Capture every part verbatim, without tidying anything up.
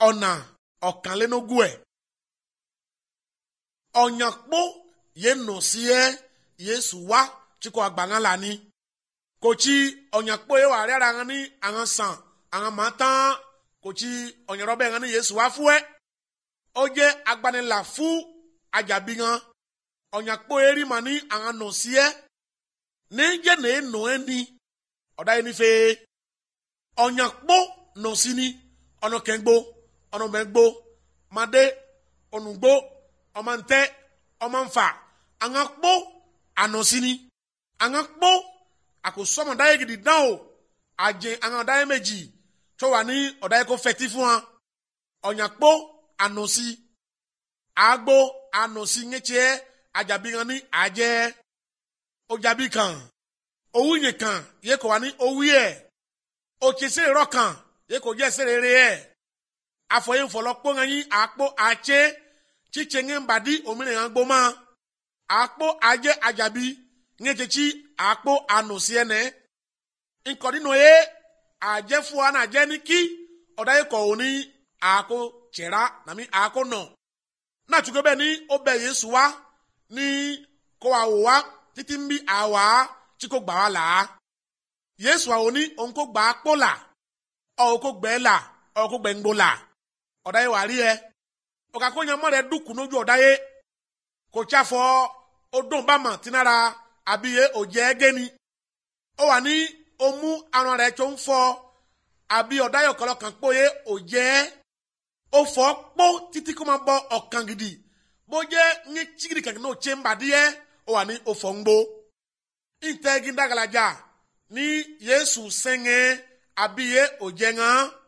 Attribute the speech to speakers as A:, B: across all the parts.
A: ona okanlenogue onyakpo ye no sie Yesu wa chiko agbangala ni kochi onyakpo ye wa riara ngani angasan angamata kochi onyerobe ngani Yesu wa fue oje agbanela fu ajabinga onyakpo eri mani angano sie neje ne no eni oda eni fe onyakpo no sini ono kengbo ono megbo made onugbo omante omanfa angakpo anosini angakpo akosoma daye gidi dao aje angadaye meji to wani odaye ko feti fun an onyakpo anosi agbo anosi ngeche ajabingani aje ojabi kan owunye kan ye ko wani owiye okese ro kan ye ko je serere e afoyin folokpo ngan akpo ache chichenge mbadi omine ngboma akpo aje ajabi ngechechi akpo anosiene inkodino ye aje fu ana je niki odaye ko oni ako chera nami ako no na chugobe ni obe Yesu wa ni ko awa titimbi awa chiko gba wala Yesu wa oni onko gba akpo la o ko gbe la o ko gbe ngbo la odaye wa ri e okakonya mo re duku noju odaye ko chafo odun bama tinara abiye oje geni o wa ni omu aran re cho nfo abi odaye kolo kan poye oje o fo po titi ko ma bo okan gidi bo je ni chigiri kan no chemba die o wa ni o fo ngbo integi ndagalaja ni Yesu senge abiye oje nga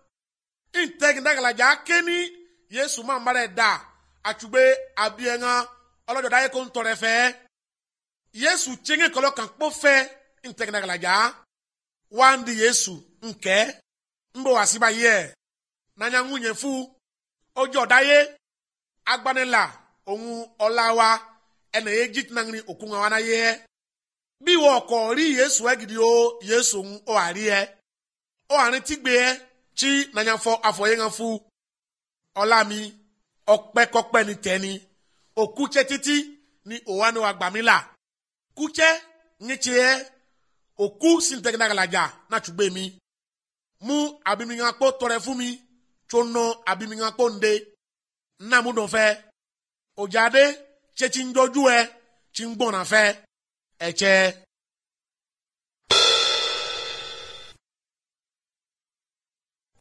A: integi ndagalaja keni Yesu ma mare da achugbe abiye nga olojo daye ko ntore fe Yesu chenge kolo kan po fe integi ndagalaja wandi Yesu nke mbo wasiba ye nanya nwunye fu ojo daye agbanela ohun olawa ene ejit nangri okunwa wana ye bi wo ko ri Yesu egidi o Yesu o ari e o arin tigbe e chi nanya fo afoye nga fu olami okpe kokpe ni teni okuche titi ni owanu agbamila kuche ngiche oku sintegnagalaja na chugbe mi mu abiminga po tore fumi chono abiminga po nde na mu don fe ojade chechi njoju e chi ngbona fe eche